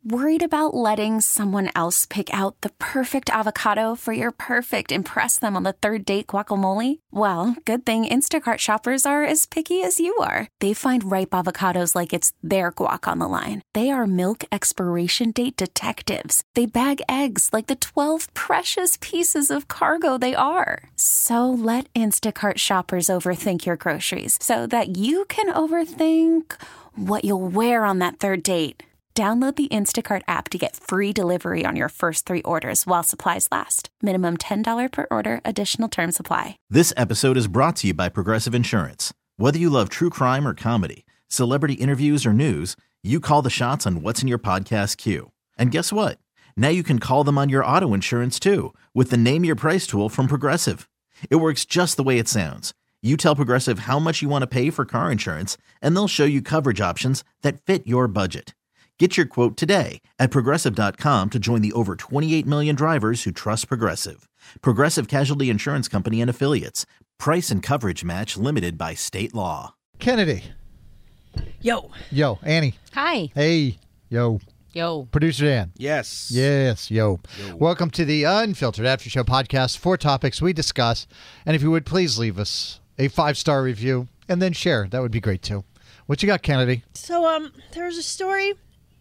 Worried about letting someone else pick out the perfect avocado for your perfect impress them on the third date guacamole? Well, good thing Instacart shoppers are as picky as you are. They find ripe avocados like it's their guac on the line. They are milk expiration date detectives. They bag eggs like the 12 precious pieces of cargo they are. So let Instacart shoppers overthink your groceries so that you can overthink what you'll wear on that third date. Download the Instacart app to get free delivery on your first 3 orders while supplies last. Minimum $10 per order. Additional terms apply. This episode is brought to you by Progressive Insurance. Whether you love true crime or comedy, celebrity interviews or news, you call the shots on what's in your podcast queue. And guess what? Now you can call them on your auto insurance too with the Name Your Price tool from Progressive. It works just the way it sounds. You tell Progressive how much you want to pay for car insurance, and they'll show you coverage options that fit your budget. Get your quote today at Progressive.com to join the over 28 million drivers who trust Progressive. Progressive Casualty Insurance Company and Affiliates. Price and coverage match limited by state law. Kennedy. Yo. Yo. Annie. Hi. Hey. Yo. Yo. Producer Dan. Yes. Yes. Yo. Welcome to the Unfiltered After Show podcast. 4 topics we discuss. And if you would please leave us a 5-star review and then share. That would be great too. What you got, Kennedy? So, there was a story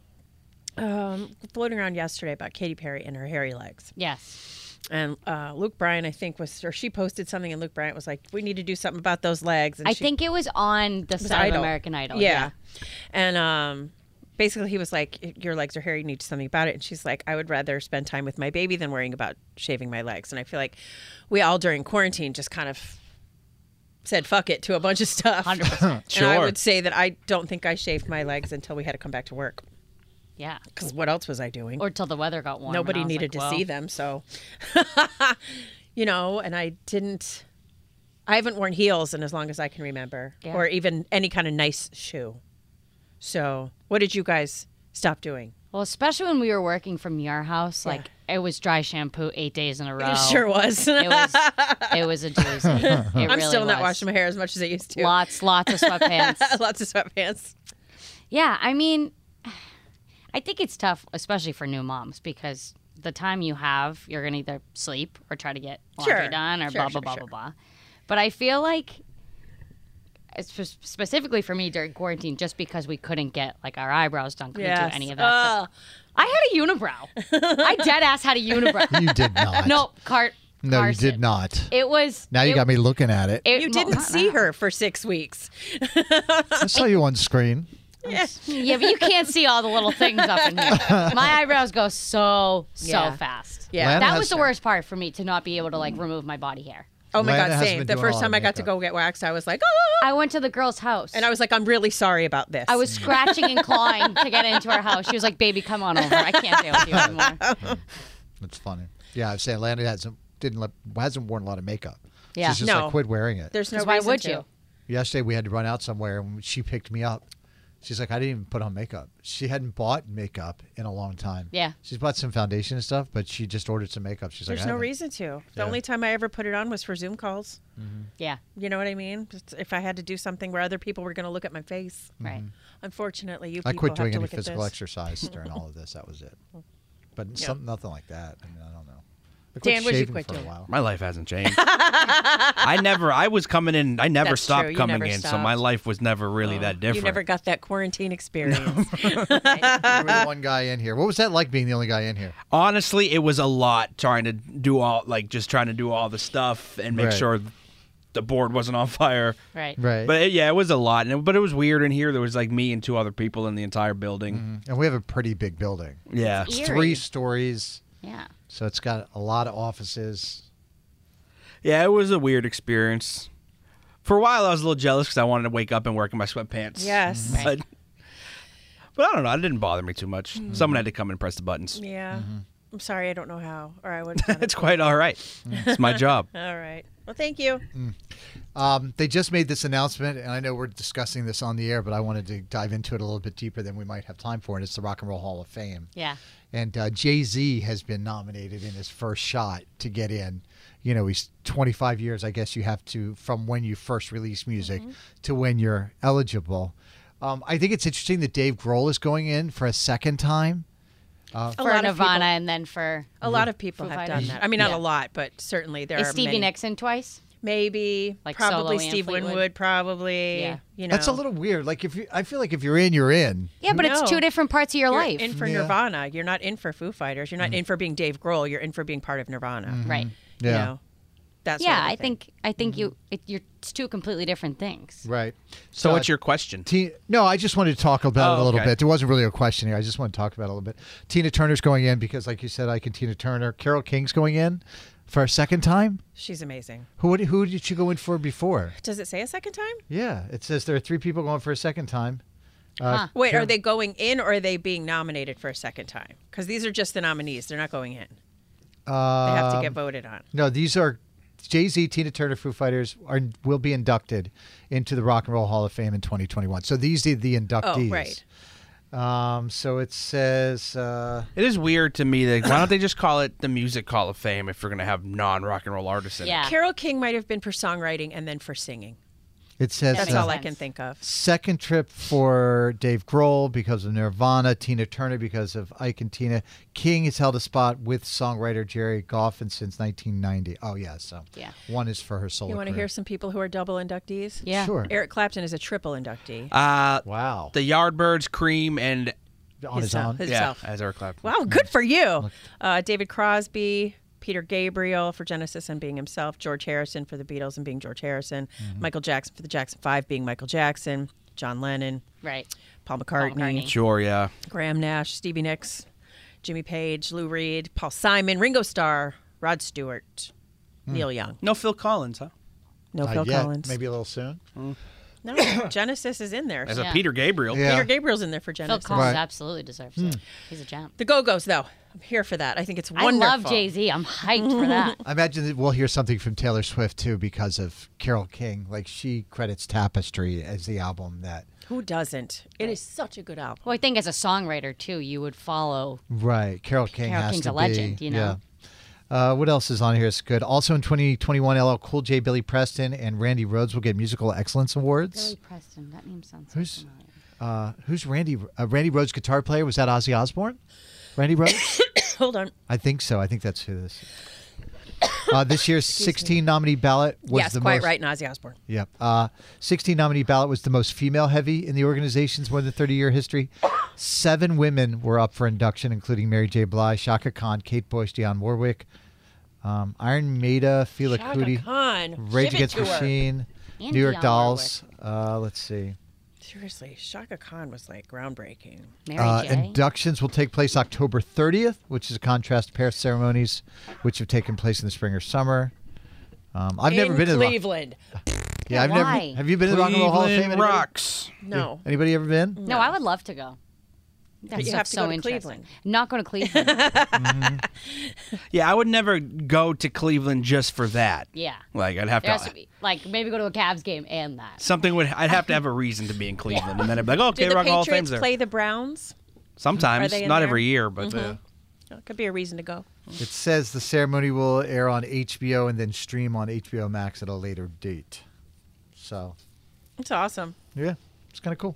floating around yesterday about Katy Perry and her hairy legs. Yes. And Luke Bryan, I think, she posted something, and Luke Bryan was like, we need to do something about those legs. And I think it was on the set of American Idol. Yeah. And basically he was like, your legs are hairy, you need to do something about it. And she's like, I would rather spend time with my baby than worrying about shaving my legs. And I feel like we all during quarantine just kind of said fuck it to a bunch of stuff. 100%. Sure. And I would say that I don't think I shaved my legs until we had to come back to work. Yeah. Because what else was I doing? Or till the weather got warm. Nobody needed to see them, so. And I haven't worn heels in as long as I can remember. Yeah. Or even any kind of nice shoe. So what did you guys stop doing? Well, especially when we were working from your house, like it was dry shampoo 8 days in a row. It sure was. It was a doozy. I'm still not washing my hair as much as I used to. Lots of sweatpants. Lots of sweatpants. Yeah, I mean, I think it's tough, especially for new moms, because the time you have, you're going to either sleep or try to get laundry done or blah, blah. But I feel like, specifically for me during quarantine, just because we couldn't get like our eyebrows done, couldn't do any of that stuff. I had a unibrow. I dead ass had a unibrow. You did not. No, No, you did not. It was. Now you got me looking at it. You didn't see her for 6 weeks. I saw you on screen. Yeah, but you can't see all the little things up in here. My eyebrows go so fast. Yeah, that was the worst part for me, to not be able to like remove my body hair. Oh my God, same. The first time I got to go get waxed, I was like, oh. I went to the girl's house. And I was like, I'm really sorry about this. I was scratching and clawing to get into her house. She was like, baby, come on over. I can't deal with you anymore. That's funny. Yeah, I was saying Landon hasn't worn a lot of makeup. Yeah. She's just like quit wearing it. There's no why reason would to. you? Yesterday we had to run out somewhere and she picked me up. She's like, I didn't even put on makeup. She hadn't bought makeup in a long time. Yeah. She's bought some foundation and stuff, but she just ordered some makeup. She's There's like, no reason to. The only time I ever put it on was for Zoom calls. Mm-hmm. Yeah. You know what I mean? Just if I had to do something where other people were going to look at my face. Right. Unfortunately, you I people quit doing have to any look physical at this. exercise during all of this. That was it. But nothing like that. I mean, I don't know. Dan, what did you shaving quit for a doing? while. My life hasn't changed. I was coming in. I never That's stopped true. You coming never in, so stopped. my life was never really that different. You never got that quarantine experience. You were the one guy in here. What was that like being the only guy in here? Honestly, it was a lot trying to do all the stuff and make Right. sure the board wasn't on fire. Right. Right. But it was a lot. But it was weird in here. There was like me and 2 other people in the entire building. And we have a pretty big building. Yeah. It's eerie. 3 stories. Yeah. So it's got a lot of offices. Yeah, it was a weird experience. For a while, I was a little jealous because I wanted to wake up and work in my sweatpants. Yes. Right. But I don't know. It didn't bother me too much. Someone had to come and press the buttons. Yeah. I'm sorry, I don't know how. Or I would have done it. It's quite all right. It's my job. All right. Well, thank you. They just made this announcement, and I know we're discussing this on the air, but I wanted to dive into it a little bit deeper than we might have time for, and it's the Rock and Roll Hall of Fame. Yeah. And Jay-Z has been nominated in his first shot to get in. You know, he's 25 years, I guess you have to, from when you first release music to when you're eligible. I think it's interesting that Dave Grohl is going in for a second time. for Nirvana and then for a lot of people have done that. I mean, not a lot, but certainly there are Stevie many. Nicks twice? Maybe, like probably solo Steve Winwood, probably. Yeah. You know. That's a little weird. Like I feel like if you're in, you're in. Yeah, but it's two different parts of your You're life. in for Nirvana. You're not in for Foo Fighters. You're not in for being Dave Grohl. You're in for being part of Nirvana. Right. Yeah. You know, that's I think you're it's two completely different things. Right. So what's your question? No, I just wanted to talk about it a little okay. bit. There wasn't really a question here. I just want to talk about it a little bit. Tina Turner's going in because, like you said, Ike and Tina Turner. Carole King's going in for a second time. She's amazing. Who did she go in for before? Does it say a second time? Yeah, it says there are 3 people going for a second time. Wait, are they going in or are they being nominated for a second time? Because these are just the nominees. They're not going in. They have to get voted on. No, these are Jay-Z, Tina Turner, Foo Fighters will be inducted into the Rock and Roll Hall of Fame in 2021. So these are the inductees. Oh, right. So it says... It is weird to me that why don't they just call it the Music Hall of Fame if we're going to have non-rock and roll artists in it? Carole King might have been for songwriting and then for singing. It says That's all I can think of. Second trip for Dave Grohl because of Nirvana, Tina Turner because of Ike and Tina. King has held a spot with songwriter Jerry Goffin since 1990. Oh, yeah, so one is for her solo You want to career. hear some people who are double inductees? Yeah. Sure. Eric Clapton is a triple inductee. Wow. The Yardbirds, Cream, and On his own? Himself. as Eric Clapton. Wow, good for you. David Crosby, Peter Gabriel for Genesis and being himself, George Harrison for the Beatles and being George Harrison, Michael Jackson for the Jackson 5 being Michael Jackson, John Lennon, Right. Paul McCartney, Sure, yeah. Graham Nash, Stevie Nicks, Jimmy Page, Lou Reed, Paul Simon, Ringo Starr, Rod Stewart, Neil Young. No Phil Collins, huh? No Phil Yet. Collins. Maybe a little soon. No, Genesis is in there. As Yeah. a Peter Gabriel. Yeah. Peter Gabriel's in there for Phil Genesis. Collins Right. absolutely deserves it. He's a gem. The Go-Go's, though. I'm here for that. I think it's wonderful. I love Jay-Z. I'm hyped for that. I imagine that we'll hear something from Taylor Swift, too, because of Carole King. Like, she credits Tapestry as the album that... Who doesn't? It is such a good album. Well, I think as a songwriter, too, you would follow. Right. Carole King Carole has King's to a legend, be. you know? Yeah. What else is on here? It's good. Also in 2021, LL Cool J, Billy Preston, and Randy Rhoads will get Musical Excellence Awards. Billy Preston. That name sounds so familiar. Who's Randy? Randy Rhoads, guitar player. Was that Ozzy Osbourne? Randy Rhoads? Hold on. I think so. I think that's who this is. This year's 16 nominee ballot was Yes, the quite most. right, and Ozzy Osbourne. Yep. 16 nominee ballot was the most female heavy in the organization's more than 30-year history. 7 women were up for induction, including Mary J. Blige, Shaka Khan, Kate Bush, Dionne Warwick, Iron Maiden, Fela Shaka Kuti, Khan. Rage Give it Against to the her. Machine, And New York Dionne Dolls. Let's see. Seriously, Shaka Khan was like groundbreaking. Mary J. Inductions will take place October 30th, which is a contrast to Paris ceremonies, which have taken place in the spring or summer. I've never been to the Cleveland. Yeah, I've Why? never. Have you been to the Rock and Roll Hall of Fame? Cleveland Anybody? rocks. No. Anybody ever been? No, I would love to go. That's you have to so go to interesting. Cleveland. Not going to Cleveland. Yeah, I would never go to Cleveland just for that. Yeah. Like, I'd have There has to... to be. Like, maybe go to a Cavs game and that. I'd have to have a reason to be in Cleveland. And then I'd be like, oh, okay, Did the Rock and Roll of Patriots Fame's there. play the Browns? Sometimes. Are they in Not there? every year, but... It could be a reason to go. It says the ceremony will air on HBO and then stream on HBO Max at a later date. So, It's awesome. yeah, it's kind of cool.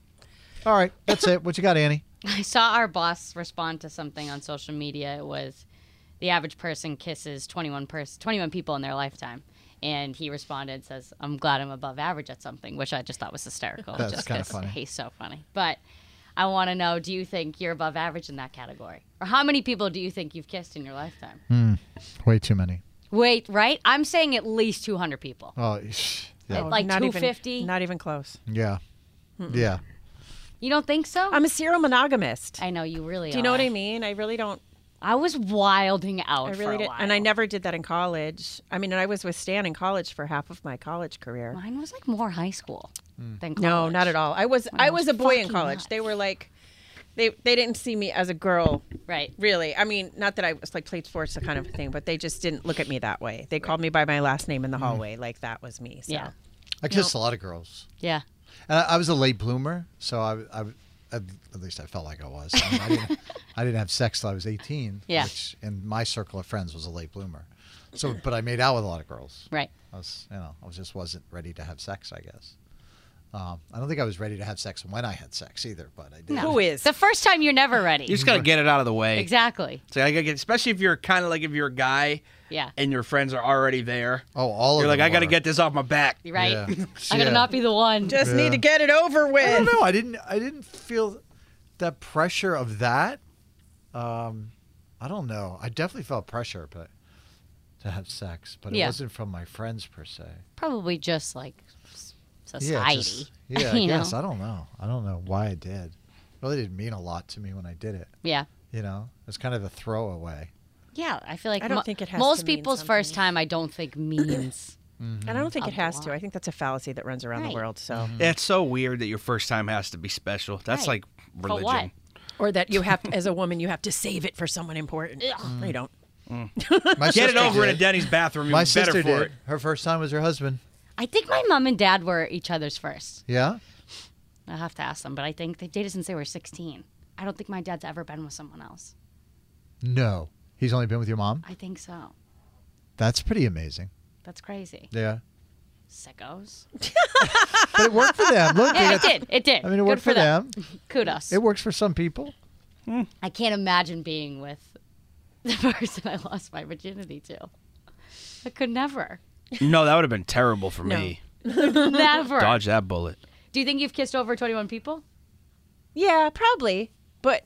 All right, that's it. What you got, Annie? I saw our boss respond to something on social media. It was the average person kisses 21 people in their lifetime. And he responded and says, I'm glad I'm above average at something, which I just thought was hysterical. That's just kinda 'cause funny. He's so funny. But I want to know, do you think you're above average in that category? Or how many people do you think you've kissed in your lifetime? Way too many. Wait, right? I'm saying at least 200 people. Oh, yeah. Like not 250? Not even close. Yeah. Yeah. You don't think so? I'm a serial monogamist. I know you really Do you know what I mean? I really don't. I was wilding out I for really a did, while. and I never did that in college. I mean, and I was with Stan in college for half of my college career. Mine was like more high school than college. No, not at all. I was was a boy in fucking college. nuts. They were like, they didn't see me as a girl, Right. really. I mean, not that I was like played sports, the kind of thing, but they just didn't look at me that way. They called me by my last name in the hallway, like that was me. So. Yeah. I kissed a lot of girls. Yeah. And I was a late bloomer, so at least I felt like I was. I mean, I didn't have sex till I was 18, Yeah. which in my circle of friends was a late bloomer. So, but I made out with a lot of girls. Right. I just wasn't ready to have sex, I guess. I don't think I was ready to have sex when I had sex either, but I did. No. Who is? The first time you're never ready. You just gotta get it out of the way. Exactly. So I gotta get, especially if you're kind of like if you're a guy, Yeah. and your friends are already there. Oh, all You're of like, them I gotta were. get this off my back. Right? Yeah. I gotta not be the one. Just need to get it over with. I don't know. I didn't feel that pressure of that. I don't know. I definitely felt pressure, but to have sex, but it Yeah. wasn't from my friends per se. Probably just like society. Yeah, I you guess. know? I don't know. I don't know why I did. It really didn't mean a lot to me when I did it. Yeah. You know, it's kind of a throwaway. Yeah, I feel like I don't think it has most to mean people's something. first time I don't think means. And I don't think A it has lot. to. I think that's a fallacy that runs around Right. the world. So, Yeah, it's so weird that your first time has to be special. That's Right. like For religion. what? or that you have, as a woman, you have to save it for someone important. No, you don't. My Get it sister over in a did. Denny's bathroom. You're My better sister for did. it. Her first time was her husband. I think my mom and dad were each other's first. Yeah? I'll have to ask them, but I think they dated since they were 16. I don't think my dad's ever been with someone else. No. He's only been with your mom? I think so. That's pretty amazing. That's crazy. Yeah. Sickos. But it worked for them. Look, Yeah, they it got- did. It did. I mean, it Good worked for them. Kudos. It works for some people. I can't imagine being with the person I lost my virginity to. I could never. No, that would have been terrible for me. Never. Dodge that bullet. Do you think you've kissed over 21 people? Yeah, probably. But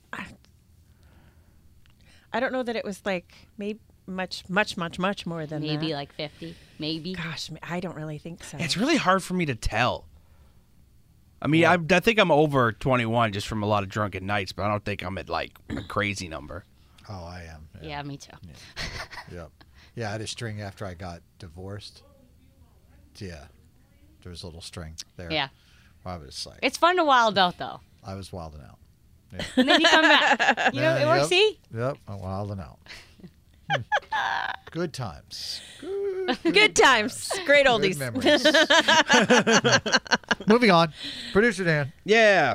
I don't know that it was like maybe much more than Maybe that. like 50. Maybe. Gosh, I don't really think so. It's really hard for me to tell. I mean, I think I'm over 21 just from a lot of drunken nights, but I don't think I'm at like a crazy number. Oh, I am. Yeah, me too. Yep. Yeah, I had a string after I got divorced. Yeah. There was a little string there. Yeah. I was like, It's fun to wild out, though. I was wilding out. And then you come back. You know, it works, Yep. see? Yep, I'm wilding out. Good times. Good times. Great Good oldies. memories. Moving on. Producer Dan. Yeah.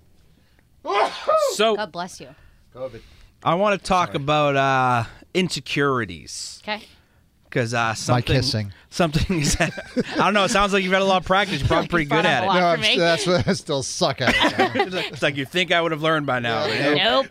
So God bless you. COVID. I want to talk about insecurities Okay. because something. kissing. Something is. I don't know. It sounds like you've had a lot of practice. You're probably pretty good Fun at a it. lot. No, for me. that's what I still suck at it. It's like you think I would have learned by now. Nope.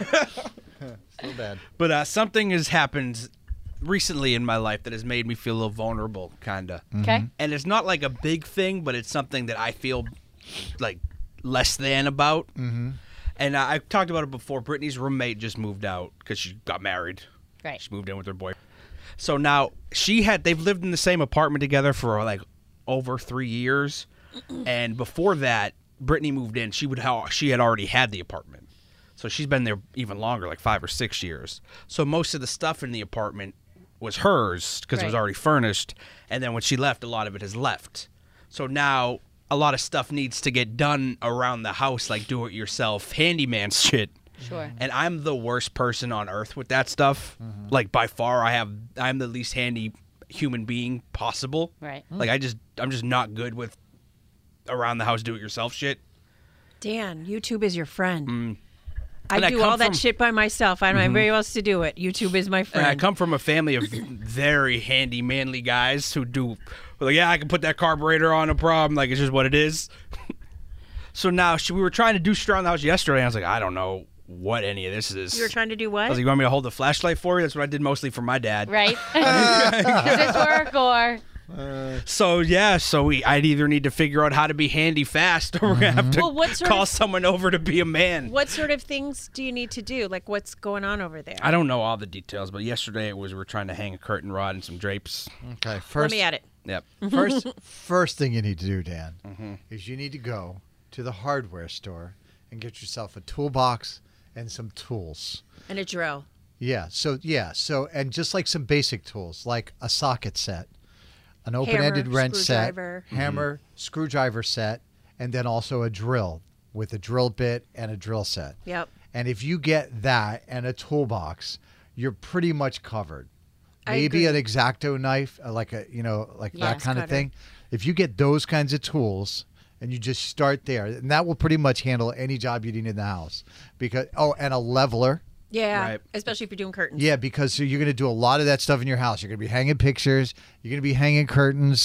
So bad. But something has happened recently in my life that has made me feel a little vulnerable, kind of. Okay. And it's not like a big thing, but it's something that I feel like less than about. Mm-hmm. And I've talked about it before. Brittany's roommate just moved out because she got married. Right. She moved in with her boyfriend. So now they've lived in the same apartment together for like over 3 years. And before that, Brittany moved in. She had already had the apartment. So she's been there even longer, like 5 or 6 years. So most of the stuff in the apartment was hers because it was Right. already furnished. And then when she left, a lot of it has left. So now a lot of stuff needs to get done around the house, like do-it-yourself handyman shit. Sure. And I'm the worst person on earth with that stuff. Like by far, I'm the least handy human being possible. Right. Like I'm just not good with around the house do-it-yourself shit. Dan, YouTube is your friend. I And I do come all that from- shit by myself. I don't have anybody else to do it. YouTube is my And friend. I come from a family of very handy, manly guys who do, like, yeah, I can put that carburetor on, no problem. Like, it's just what it is. So now we were trying to do shit around the house yesterday, and I was like, I don't know what any of this is. You were trying to do I what? was like, you want me to hold the flashlight for you? That's what I did mostly for my dad. Right. Does this work or? So I'd either need to figure out how to be handy fast, or we're gonna have to Well, what sort call of- someone over to be a man. What sort of things do you need to do? Like, what's going on over there? I don't know all the details, but yesterday we're trying to hang a curtain rod and some drapes. Okay, Let first, me at it. Yep. first thing you need to do, Dan, is you need to go to the hardware store and get yourself a toolbox and some tools. And a drill. So and just like some basic tools, like a socket set, an open-ended wrench set, screwdriver. hammer, screwdriver set, and then also a drill with a drill bit and a drill set. Yep. And if you get that and a toolbox, you're pretty much covered. I Maybe an agree. X-Acto knife, like Yeah. that kind of Cutter. thing. If you get those kinds of tools and you just start there, and that will pretty much handle any job you need in the house. And a leveler. Yeah. Right. Especially if you're doing curtains. Yeah, because you're going to do a lot of that stuff in your house. You're going to be hanging pictures. You're going to be hanging curtains.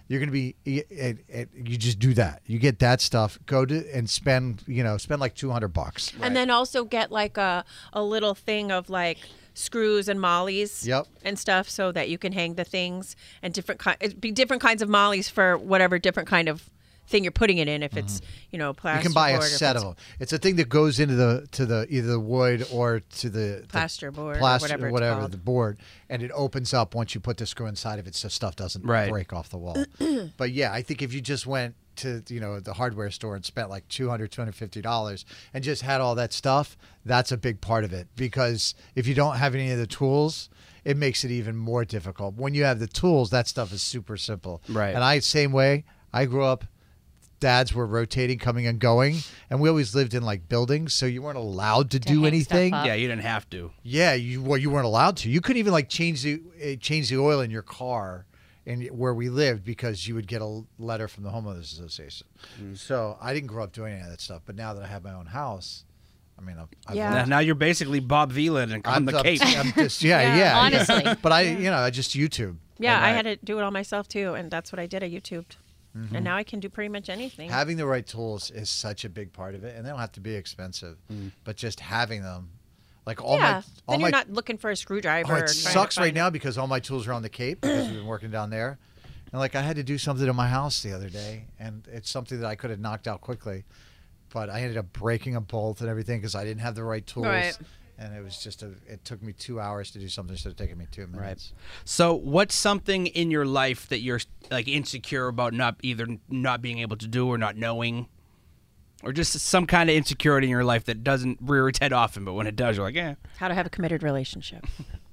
You're going to be, you just do that. You get that stuff, go to and spend like $200. And then also get like a little thing of like screws and mollies and stuff so that you can hang the things and different kinds of mollies for whatever different kind of thing you're putting it in. If it's, plastic. You can buy a set of them. It's a thing that goes into the either the wood or to the plaster board, or whatever the board, and it opens up once you put the screw inside of it, so stuff doesn't break off the wall. But yeah, I think if you just went to the hardware store and spent like $250 and just had all that stuff, that's a big part of it. Because if you don't have any of the tools, it makes it even more difficult. When you have the tools, that stuff is super simple. Right. And same way, I grew up. Dads were rotating, coming and going, and we always lived in like buildings, so you weren't allowed to do anything. Yeah, you didn't have to. Yeah, you weren't allowed to. You couldn't even like change the oil in your car, and where we lived, because you would get a letter from the homeowners association. So I didn't grow up doing any of that stuff. But now that I have my own house, I mean, now you're basically Bob Vila and on the Cape. I'm just honestly. Yeah. But I just YouTube. Yeah, I had to do it all myself too, and that's what I did. I YouTubed. And now I can do pretty much anything. Having the right tools is such a big part of it, and they don't have to be expensive. But just having them, like then you're not looking for a screwdriver. It sucks right now because all my tools are on the Cape because we've been working down there, and like I had to do something in my house the other day, and it's something that I could have knocked out quickly, but I ended up breaking a bolt and everything because I didn't have the right tools. Right. And it was it took me 2 hours to do something instead of taking me 2 minutes. Right. So what's something in your life that you're like insecure about not being able to do or not knowing? Or just some kind of insecurity in your life that doesn't rear its head often, but when it does, you're like, eh. How to have a committed relationship.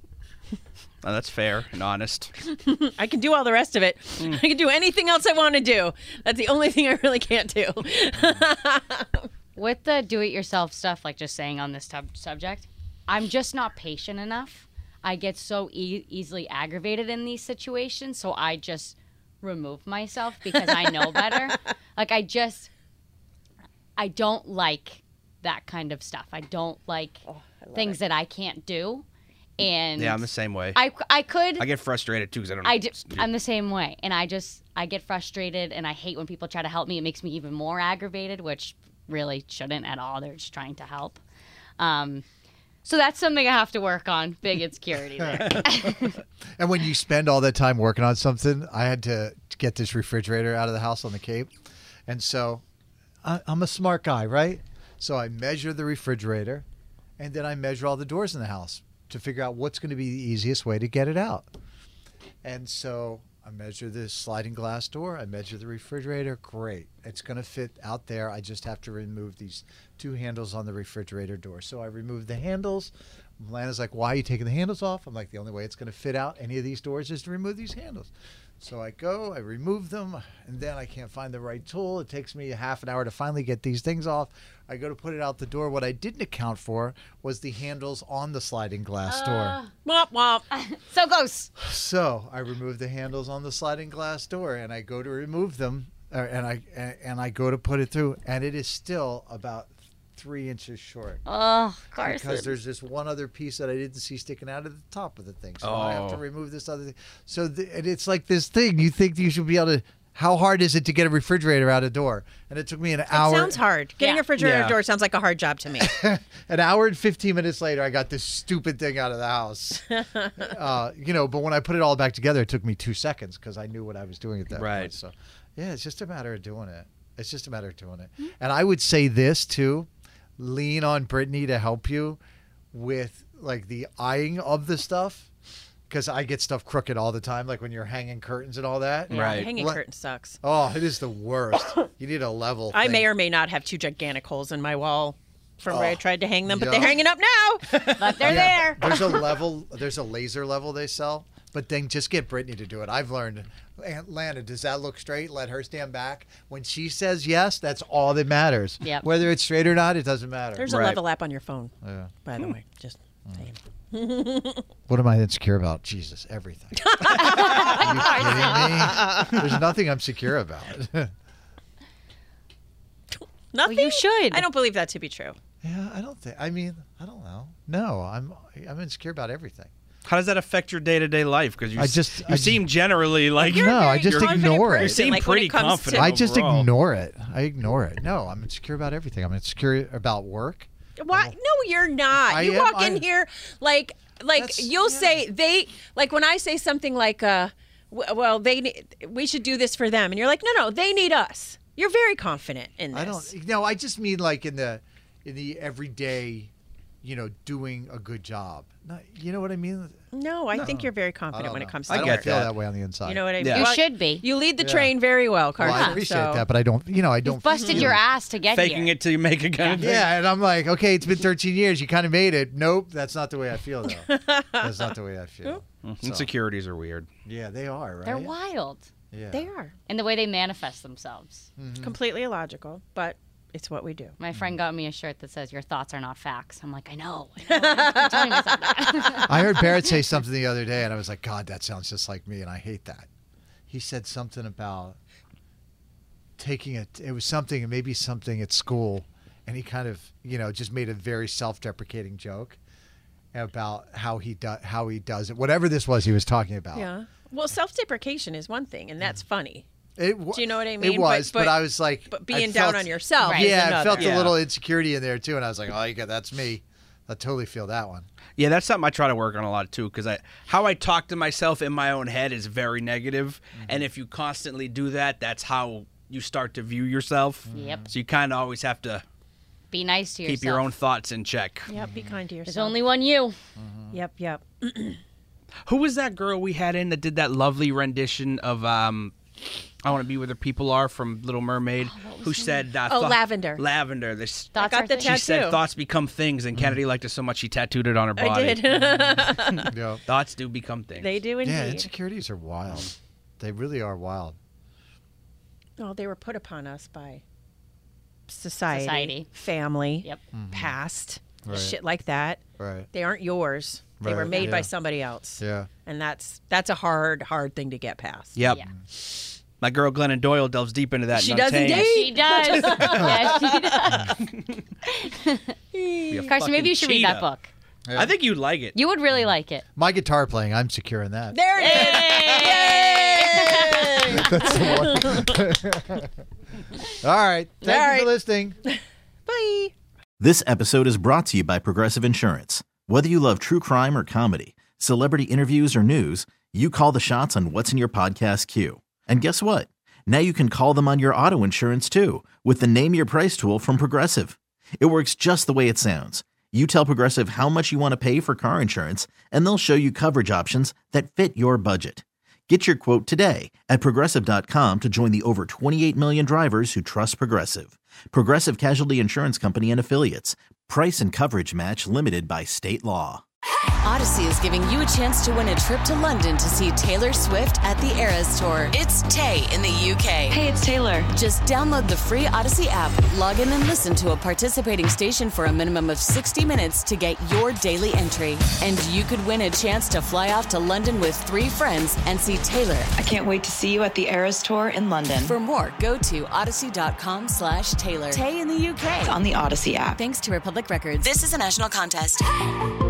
Oh, that's fair and honest. I can do all the rest of it. I can do anything else I want to do. That's the only thing I really can't do. With the do-it-yourself stuff, like just saying on this subject, I'm just not patient enough. I get so easily aggravated in these situations, so I just remove myself because I know better. Like, I don't like that kind of stuff. I don't like things that I can't do. And yeah, I'm the same way. I get frustrated too because I don't know. I'm the same way. And I get frustrated, and I hate when people try to help me. It makes me even more aggravated, which really shouldn't at all. They're just trying to help. So that's something I have to work on. Big insecurity there. And when you spend all that time working on something, I had to get this refrigerator out of the house on the Cape. And so I'm a smart guy, right? So I measure the refrigerator, and then I measure all the doors in the house to figure out what's going to be the easiest way to get it out. And so I measure the sliding glass door. I measure the refrigerator. Great. It's going to fit out there. I just have to remove these 2 handles on the refrigerator door. So I remove the handles. Lana's like, why are you taking the handles off? I'm like, the only way it's going to fit out any of these doors is to remove these handles. So I go, I remove them, and then I can't find the right tool. It takes me a half an hour to finally get these things off. I go to put it out the door. What I didn't account for was the handles on the sliding glass door. Womp womp. So close. So I remove the handles on the sliding glass door, and I go to remove them, and I go to put it through, and it is still about 3 inches short. Oh, Carson. Because there's this one other piece that I didn't see sticking out of the top of the thing. So I have to remove this other thing. So and it's like this thing. You think you should be able to... How hard is it to get a refrigerator out of the door? And it took me an hour. It sounds hard. Getting a refrigerator door sounds like a hard job to me. An hour and 15 minutes later, I got this stupid thing out of the house. But when I put it all back together, it took me 2 seconds because I knew what I was doing at that point. So, yeah, it's just a matter of doing it. Mm-hmm. And I would say this, too. Lean on Brittany to help you with, like, the eyeing of the stuff. Because I get stuff crooked all the time, like when you're hanging curtains and all that. Yeah, right. Hanging curtain sucks. Oh, it is the worst. You need a level I may or may not have 2 gigantic holes in my wall from where I tried to hang them, but they're hanging up now. But they're there. There's a laser level they sell, but then just get Brittany to do it. I've learned, Aunt Lana, does that look straight? Let her stand back. When she says yes, that's all that matters. Yep. Whether it's straight or not, it doesn't matter. There's a level app on your phone, Hmm. by the way. Just saying. What am I insecure about? Jesus, everything. Are you kidding me? There's nothing I'm secure about. Nothing? Well, you should. I don't believe that to be true. Yeah, I don't know. No, I'm insecure about everything. How does that affect your day-to-day life? Because you seem generally like I just ignore it. You seem pretty confident. I just ignore it. No, I'm insecure about everything. I'm insecure about work. Why? No, you're not. You walk in here like you'll say they like when I say something like well we should do this for them, and you're like no they need us. You're very confident in this. I just mean like in the everyday, doing a good job. You know what I mean? No, I think you're very confident when it comes to I work. don't feel that way on the inside. You know what I mean? Yeah. You should be. You lead the train very well, Carson. Well, I appreciate that, but I don't. I don't. You've busted your ass to get faking here. it till you make it kind of thing. Yeah, and I'm like, okay, it's been 13 years. You kind of made it. Nope, that's not the way I feel, though. That's not the way I feel. Insecurities are weird. Yeah, they are, right? They're wild. Yeah. They are. And the way they manifest themselves. Completely illogical, but it's what we do. My friend got me a shirt that says, "Your thoughts are not facts." I'm like, I know. I'm telling myself that. I heard Barrett say something the other day, and I was like, God, that sounds just like me, and I hate that. He said something about taking it. It was something, maybe something at school, and he kind of, just made a very self-deprecating joke about how he does it. Whatever this was he was talking about. Yeah. Well, self-deprecation is one thing, and that's funny. Do you know what I mean? It was, but I was like... But being down on yourself Right. is Yeah, another. I felt a little insecurity in there, too, and I was like, oh, that's me. I totally feel that one. Yeah, that's something I try to work on a lot too, because how I talk to myself in my own head is very negative, and if you constantly do that, that's how you start to view yourself. Yep. So you kind of always have to Be nice to yourself. keep your own thoughts in check. Yep, be kind to yourself. There's only one you. Yep. Who was that girl we had in that did that lovely rendition of I Want to Be Where the People Are from Little Mermaid, who said... Lavender. Lavender. Thoughts got are the things. She said tattoo. thoughts become things, and Kennedy liked it so much she tattooed it on her body. I did. Yeah. Thoughts do become things. They do indeed. Yeah, insecurities are wild. They really are wild. Oh, they were put upon us by society. Family, Yep. past, Right. shit like that. Right. They aren't yours. They were Right, made by yeah. somebody else. Yeah. And that's a hard thing to get past. Yep. Yeah. My girl Glennon Doyle delves deep into that. She in does Untamed. indeed. She does. Yes, she does. Be a Carson, maybe you should read that cheetah. book. Yeah. I think you'd like it. You would really like it. My guitar playing, I'm secure in that. There it is. Yay! That's the one. All right. Thank you for listening. Bye. This episode is brought to you by Progressive Insurance. Whether you love true crime or comedy, celebrity interviews or news, you call the shots on what's in your podcast queue. And guess what? Now you can call them on your auto insurance too with the Name Your Price tool from Progressive. It works just the way it sounds. You tell Progressive how much you want to pay for car insurance, and they'll show you coverage options that fit your budget. Get your quote today at Progressive.com to join the over 28 million drivers who trust Progressive. Progressive Casualty Insurance Company and Affiliates. Price and coverage match limited by state law. Odyssey is giving you a chance to win a trip to London to see Taylor Swift at the Eras Tour. It's Tay in the UK. Hey, it's Taylor. Just download the free Odyssey app, log in and listen to a participating station for a minimum of 60 minutes to get your daily entry. And you could win a chance to fly off to London with 3 friends and see Taylor. I can't wait to see you at the Eras Tour in London. For more, go to odyssey.com/Taylor. Tay in the UK. It's on the Odyssey app. Thanks to Republic Records. This is a national contest.